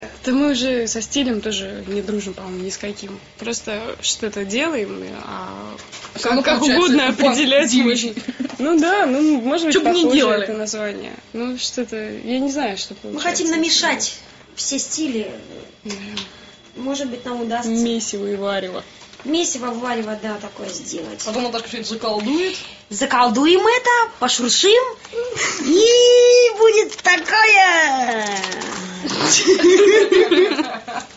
Да мы уже со стилем тоже не дружим, по-моему, ни с каким. Просто что-то делаем, как угодно определять можно. Ну да, может быть, похоже это название. Ну что-то, я не знаю, что получается. Мы хотим намешать все стили. Да. Может быть, нам удастся. Месиво и варево. Месиво, варево, да, такое сделать. Потом Наташка что-нибудь заколдует. Заколдуем это, пошуршим, и будет такое...